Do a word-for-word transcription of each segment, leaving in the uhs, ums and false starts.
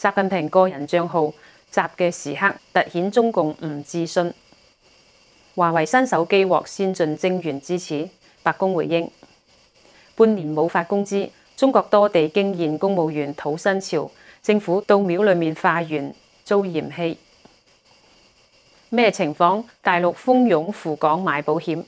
習近平個人帳號習嘅時刻凸顯中共唔自信。華為新手機獲先進晶圓支持，白宮回應。半年冇發工資，中國多地驚現公務員討薪潮，政府到廟裏面化緣遭嫌棄。咩情況？大陸蜂擁赴港買保險。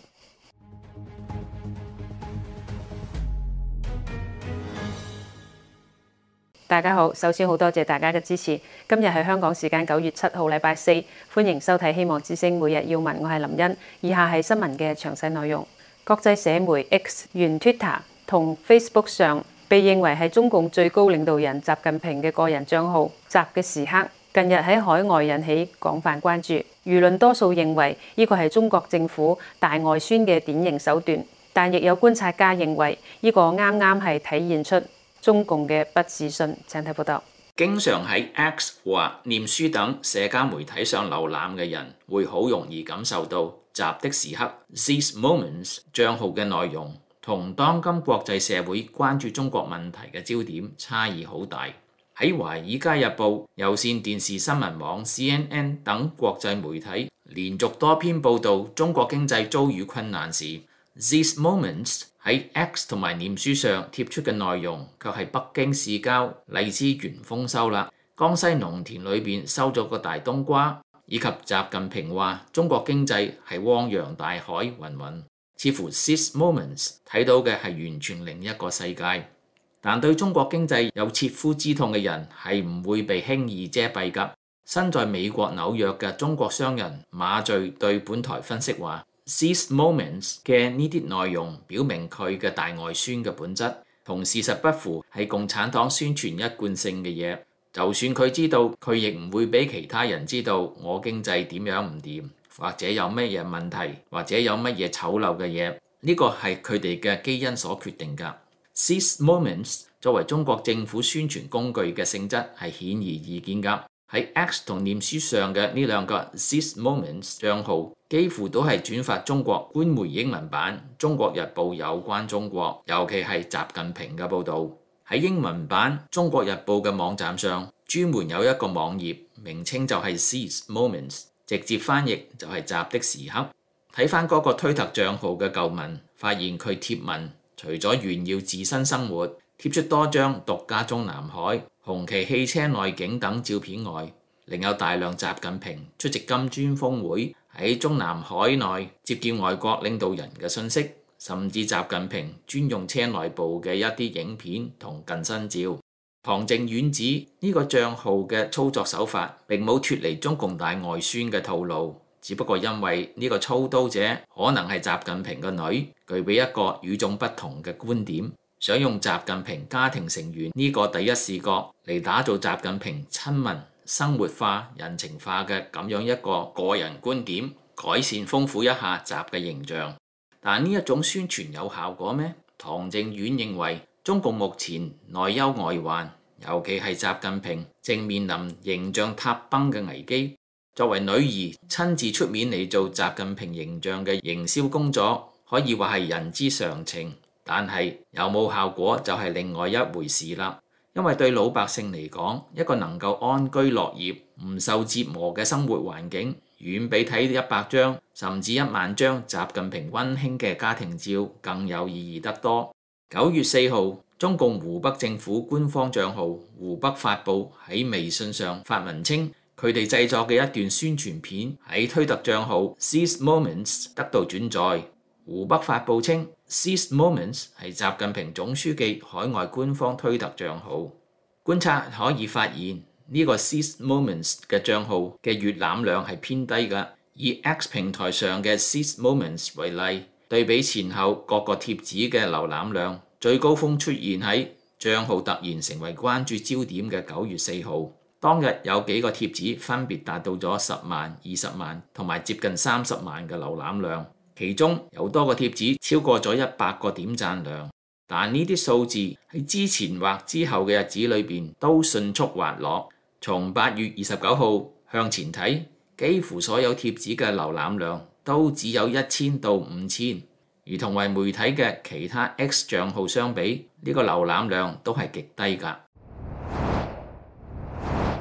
大家好，首先好多謝大家嘅支持。今日係香港時間九月七號，禮拜四，歡迎收睇《希望之聲每日要聞》，我係林茵。以下係新聞嘅詳細內容。國際社媒 X 原 Twitter 同 Facebook 上被認為係中共最高領導人習近平嘅個人帳號習嘅時刻，近日喺海外引起廣泛關注。輿論多數認為呢個係中國政府大外宣嘅典型手段，但亦有觀察家認為呢個啱啱係體現出中共嘅不自信。請睇報道。 經常喺 X 或臉書等社交媒體上瀏覽嘅人，會好容易感受到習的時刻 These Moments 帳號嘅內容同當今國際社會關注中國問題嘅焦點差異好大。喺《華爾街日報》、有線電視新聞網 C N N 等國際媒體連續多篇報導中國經濟遭遇困難時，These Moments 喺 X 同埋臉書上貼出嘅內容，卻係北京市郊荔枝園豐收啦，江西農田裏邊收咗個大冬瓜，以及習近平話中國經濟係汪洋大海雲雲，似乎 These Moments 睇到嘅係完全另一個世界。但對中國經濟有切膚之痛嘅人係唔會被輕易遮蔽㗎。身在美國紐約嘅中國商人馬敘對本台分析話These Moments 嘅呢啲內容表明佢嘅大外宣嘅本質同事實不符，係共產黨宣傳一貫性嘅嘢。就算佢知道，佢亦唔會俾其他人知道我經濟點樣唔掂，或者有乜嘢問題，或者有乜嘢醜陋嘅嘢。呢個係佢哋嘅基因所決定㗎。These Moments 作為中國政府宣傳工具嘅性質係顯而易見㗎。喺 X 同臉書上嘅呢兩個 These Moments 帳號，幾乎都係轉發中國官媒英文版《中國日報》有關中國，尤其係習近平嘅報導。喺英文版《中國日報》嘅網站上，專門有一個網頁，名稱就係 These Moments， 直接翻譯就係習的時刻。睇翻嗰個推特帳號嘅舊文，發現佢貼文除咗炫耀自身生活，貼出多張獨家中南海、紅旗汽車內景等照片外，另有大量習近平出席金磚峰會喺中南海內接見外國領導人嘅信息，甚至習近平專用車內部嘅一啲影片同近身照。唐靖遠指呢個帳號嘅操作手法並冇脫離中共大外宣嘅套路，只不過因為呢個操刀者可能係習近平嘅女，具備一個與眾不同嘅觀點，想用習近平家庭成員呢個第一視角嚟打造習近平親民、生活化、人情化嘅咁樣一個個人觀點，改善豐富一下習嘅形象。但呢一種宣傳有效果咩？唐靖遠認為中共目前內憂外患，尤其係習近平正面臨形象塌崩嘅危機。作為女兒親自出面嚟做習近平形象嘅營銷工作，可以話係人之常情。但係有冇效果就係另外一回事啦。因為對老百姓嚟講，一個能夠安居樂業、唔受折磨嘅生活環境，遠比睇一百張甚至一萬張習近平溫馨嘅家庭照更有意義得多。九月四號，中共湖北政府官方帳號湖北發布喺微信上發文稱，佢哋製作嘅一段宣傳片喺推特帳號 These Moments 得到轉載。湖北發布稱 These Moments 係習近平總書記海外官方推特帳號。觀察可以發現呢、這個 These Moments 嘅帳號嘅閲覽量係偏低嘅。以 X 平台上嘅 These Moments 為例，對比前後各個貼紙嘅瀏覽量，最高峰出現喺帳號突然成為關注焦點嘅九月四號。當日有幾個貼紙分別達到咗十萬、二十萬同埋接近三十萬嘅瀏覽量。其中有多個貼紙超過咗一百個點讚量，但呢啲數字喺之前或之後嘅日子裏邊都迅速滑落。從八月二十九號向前睇，幾乎所有貼紙嘅瀏覽量都只有一千到五千，而同為媒體嘅其他 X 帳號相比，呢、這個瀏覽量都係極低㗎。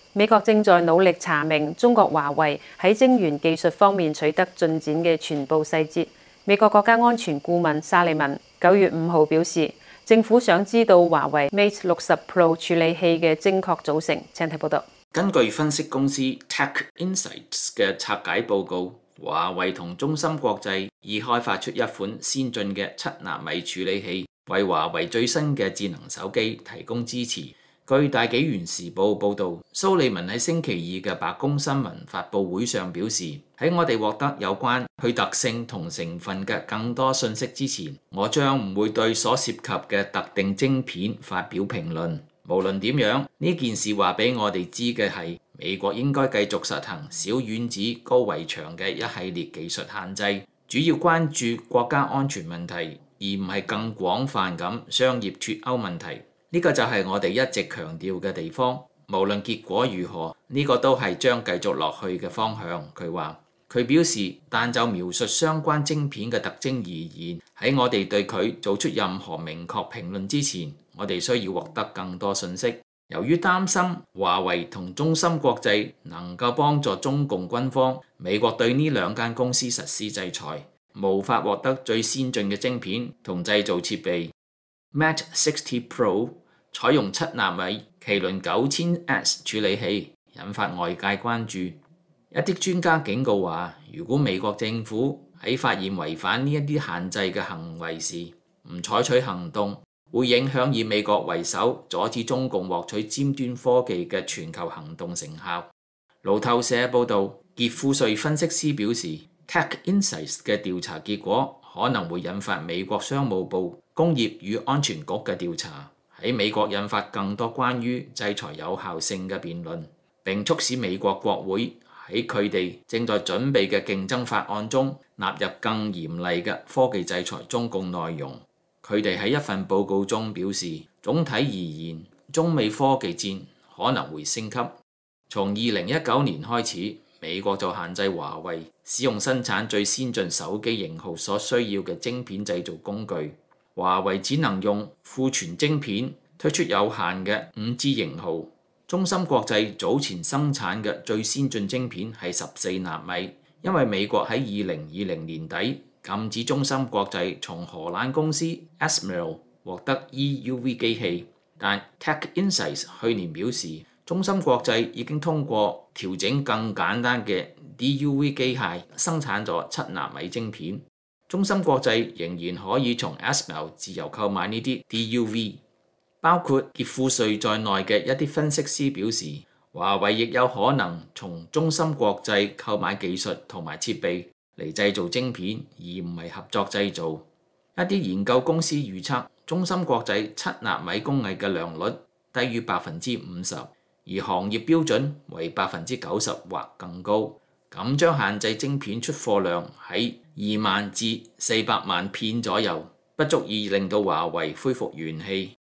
美國正在努力查明中國華為喺晶圓技術方面取得進展嘅全部細節。美國國家安全顧問沙利文九月五號表示，政府想知道華為 Mate 六十 Pro 處理器嘅精確組成。請睇報道。 根據分析公司 Tech Insights 嘅拆解報告，華為同中芯國際已開發出一款先進嘅七納米處理器，為華為最新嘅智能手機提供支持。據大紀元時報報導，蘇利文喺星期二嘅白宮新聞發佈會上表示，喺我哋獲得有關佢特性同成分嘅更多信息之前，我將唔會對所涉及嘅特定晶片發表評論。無論點樣，呢件事話俾我哋知嘅係，美國應該繼續實行小院子高圍牆嘅一系列技術限制，主要關注國家安全問題，而唔係更廣泛咁商業脫鈎問題。呢個就係我哋一直強調嘅地方。無論結果如何，呢個都係將繼續落去嘅方向。佢話，佢表示，但就描述相關晶片嘅特徵而言，喺我哋對佢做出任何明確評論之前，我哋需要獲得更多信息。由於擔心華為同中芯國際能夠幫助中共軍方，美國對呢兩間公司實施制裁，無法獲得最先進嘅晶片同製造設備。Mate 六十 Pro 採用七納米麒麟九千 S 處理器，引發外界關注。一啲專家警告話，如果美國政府喺發現違反呢一啲限制嘅行為時唔採取行動，會影響以美國為首阻止中共獲取尖端科技嘅全球行動成效。路透社報導，傑富瑞分析師表示 ，Tech Insights 嘅調查結果可能會引發美國商務部工業與安全局嘅調查，喺美國引發更多關於制裁有效性嘅辯論，並促使美國國會喺佢哋正在準備嘅競爭法案中納入更嚴厲嘅科技制裁中共內容。佢哋喺一份報告中表示，總體而言，中美科技戰可能會升級。從二零一九年開始，美國就限制華為使用生產最先進手機型號所需要嘅晶片製造工具。華為只能用庫存晶片推出有限嘅五 G 型號。中芯國際早前生產嘅最先進晶片係十四納米，因為美國喺二零二零年底禁止中芯國際從荷蘭公司 ASML 獲得 E U V 機器，但 Tech Insights 去年表示，中芯國際已經通過調整更簡單嘅 D U V 機械生產咗七納米晶片。中芯國際仍然可以從 ASML 自由購買呢啲 D U V。包括傑富瑞在內嘅一啲分析師表示，華為亦有可能從中芯國際購買技術同埋設備嚟製造晶片，而唔係合作製造。一啲研究公司預測，中芯國際七納米工藝嘅良率低於百分之五十，而行業標準為百分之九十或更高，咁將限制晶片出貨量喺二萬至四百萬片左右，不足以令到華為恢復元氣。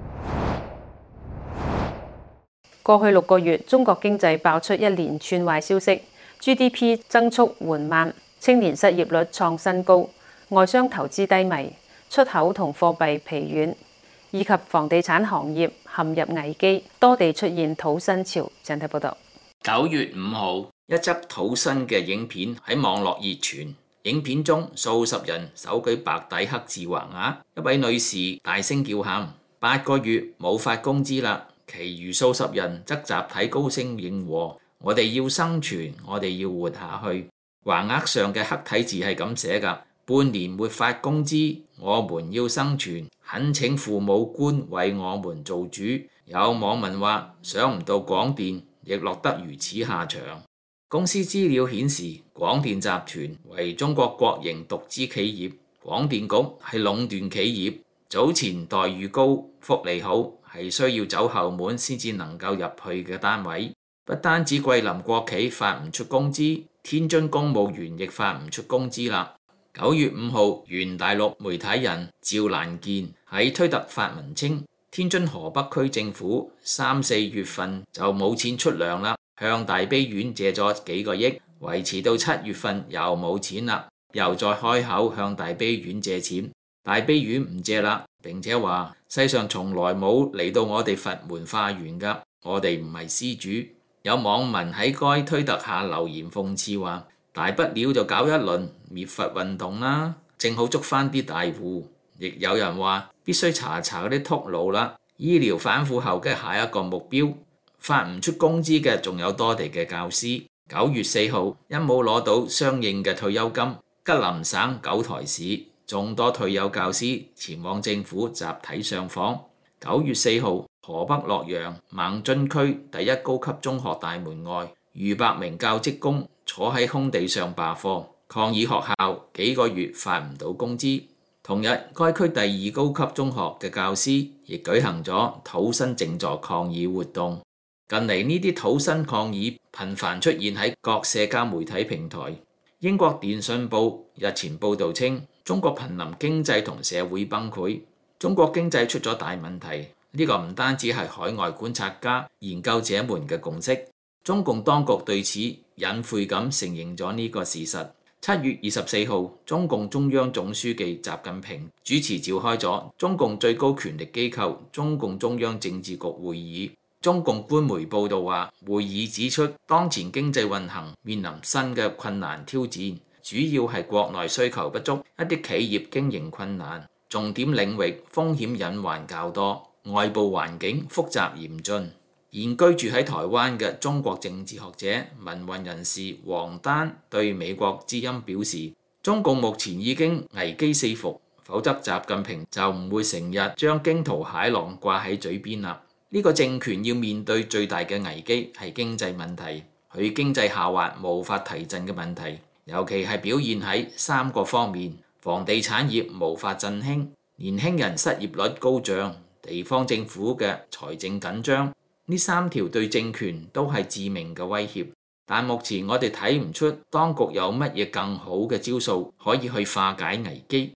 過去六個月，中國經濟爆出一連串壞消息 ，G D P 增速緩慢，青年失業率創新高，外商投資低迷，出口同貨幣疲軟，以及房地產行業陷入危機，多地出現土薪潮。請睇報道。 九月五號，一則土薪嘅影片喺網絡熱傳，影片中數十人手舉白底黑字橫額，一位女士大聲叫喊：八個月冇發工資啦！其餘數十人則集體高聲應和：我哋要生存，我哋要活下去。橫額上嘅黑體字係咁寫㗎：半年沒發工資，我們要生存，懇請父母官為我們做主。有網民話：想唔到廣電亦落得如此下場。公司資料顯示，廣電集團為中國國營獨資企業，廣電局係壟斷企業，早前待遇高、福利好，係需要走後門先至能夠入去嘅單位。不單止桂林國企發唔出工資，天津公務員亦發唔出工資啦。九月五號，原大陸媒體人趙蘭健喺推特發文稱，天津河北區政府三四月份就冇錢出糧啦，向大悲院借咗幾個億，維持到七月份又冇錢啦，又再開口向大悲院借錢，大悲院唔借啦，並且話世上從來冇嚟到我哋佛門化緣㗎，我哋唔係施主。 有網民喺該推特下留言諷刺話：大不了就搞一輪滅佛運動啦，正好捉翻啲大戶。亦有人話必須查查嗰啲禿佬啦，醫療反腐後嘅下一個目標。發唔出工資嘅仲有多地嘅教師。九月四號因冇攞到相應嘅退休金，吉林省九台市眾多退休教師前往政府集體上訪。九月四號，河北洛陽孟津區第一高級中學大門外，逾百名教職工坐喺空地上罷課，抗議學校幾個月發唔到工資。同日，該區第二高級中學嘅教師亦舉行咗討薪靜坐抗議活動。近嚟呢啲討薪抗議頻繁出現喺各社交媒體平台。英國電訊報日前報導稱，中國瀕臨經濟同社會崩潰，中國經濟出咗大問題。呢個唔單止係海外觀察家、研究者們嘅共識，中共當局對此隱晦咁承認咗呢個事實。七月二十四號，中共中央總書記習近平主持召開咗中共最高權力機構中共中央政治局會議。中共官媒報道話，會議指出，當前經濟運行面臨新嘅困難挑戰，主要係國內需求不足，一啲企業經營困難，重點領域風險隱患較多，外部環境複雜嚴峻。現居住喺台灣嘅中國政治學者、民運人士王丹對美國之音表示，中共目前已經危機四伏，否則習近平就唔會成日將驚濤駭浪掛喺嘴邊啦。呢個政權要面對最大嘅危機係經濟問題，佢經濟下滑無法提振嘅問題，尤其係表現喺三個方面：房地產業無法振興，年輕人失業率高漲，地方政府嘅財政緊張。呢三條對政權都係致命嘅威脅，但目前我哋睇唔出當局有乜嘢更好嘅招數可以去化解危機。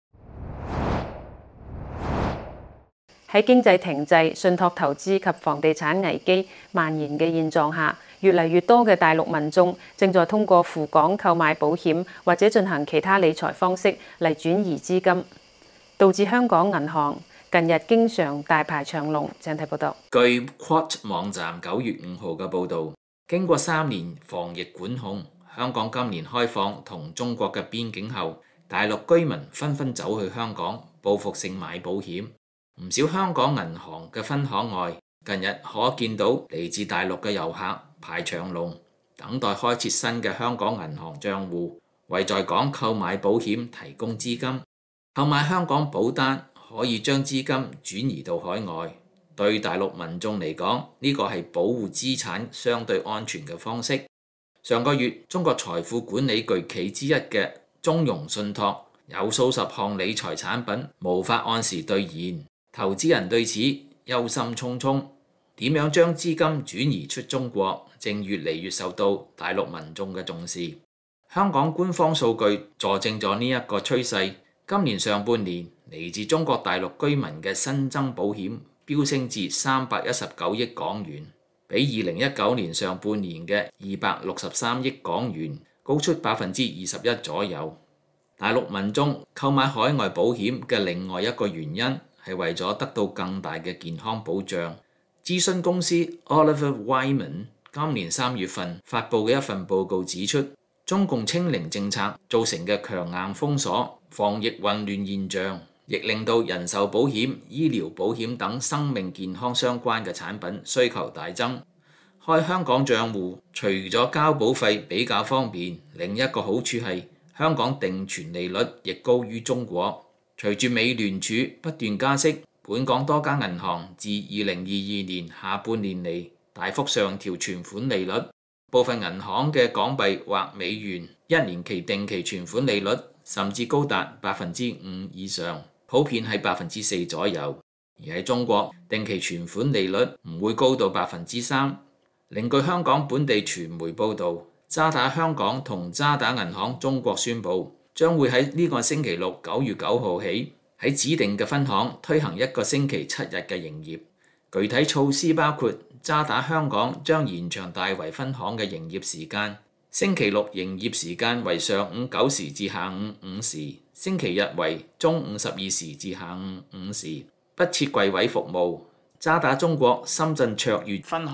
喺經濟停滯、信託投資及房地產危機蔓延嘅現狀下，越嚟越多嘅大陸民眾正在通過赴港購買保險或者進行其他理財方式嚟轉移資金，導致香港銀行近日經常大排長龍。請睇報道。 據 Quote 網站九月五號嘅報導，經過三年防疫管控，香港今年開放同中國嘅邊境後，大陸居民紛紛走去香港報復性買保險。唔少香港銀行嘅分行外，近日可見到嚟自大陸嘅遊客排長龍，等待開設新嘅香港銀行帳戶，為在港購買保險提供資金。購買香港保單可以將資金轉移到海外，對大陸民眾嚟講，呢個係保護資產相對安全嘅方式。上個月，中國財富管理巨企之一嘅中融信託有數十項理財產品無法按時兌現。投資人對此憂心忡忡，點樣將資金轉移出中國，正越嚟越受到大陸民眾嘅重視。香港官方數據佐證咗呢一個趨勢。今年上半年嚟自中國大陸居民嘅新增保險飆升至三百一十九億港元，比二零一九年上半年嘅二百六十三億港元高出百分之二十一左右。大陸民眾購買海外保險嘅另外一個原因，係為咗得到更大嘅健康保障。諮詢公司 Oliver Wyman 今年三月份發布嘅一份報告指出，中共清零政策造成嘅強硬封鎖、防疫混亂現象，亦令到人壽保險、醫療保險等生命健康相關嘅產品需求大增。開香港帳戶除咗交保費比較方便，另一個好處係香港定存利率亦高於中國。隨住美聯儲不斷加息，本港多間銀行自二零二二年下半年嚟大幅上調存款利率，部分銀行嘅港幣或美元一年期定期存款利率甚至高達百分之五以上，普遍係百分之四左右。而喺中國，定期存款利率唔會高到百分之三。另據香港本地傳媒報導，渣打香港同渣打銀行中國宣布，將會喺呢個星期六九月九號起，喺指定嘅分行推行一個星期七日嘅營業。具體措施包括渣打香港將延長大圍分行嘅營業時間，星期六營業時間為上午九時至下午五時，星期日為中午十二時至下午五時，不設櫃位服務。渣打中國深圳卓越分行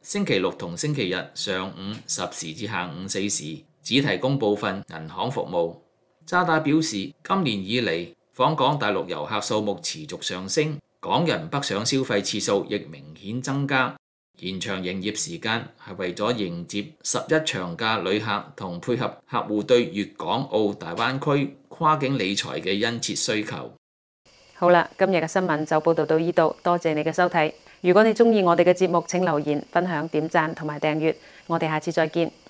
星期六同星期日上午十時至下午四時，只提供部分銀行服務。渣打表示，今年以嚟訪港大陸遊客數目持續上升，港人北上消費次數亦明顯增加。延長營業時間係為咗迎接十一長假旅客同配合客戶對粵港澳大灣區跨境理財嘅殷切需求。 好啦，今日嘅新聞就報道到呢度，多謝你嘅收睇。如果你鍾意我哋嘅節目，請留言、分享、點讚同埋訂閱。我哋下次再見。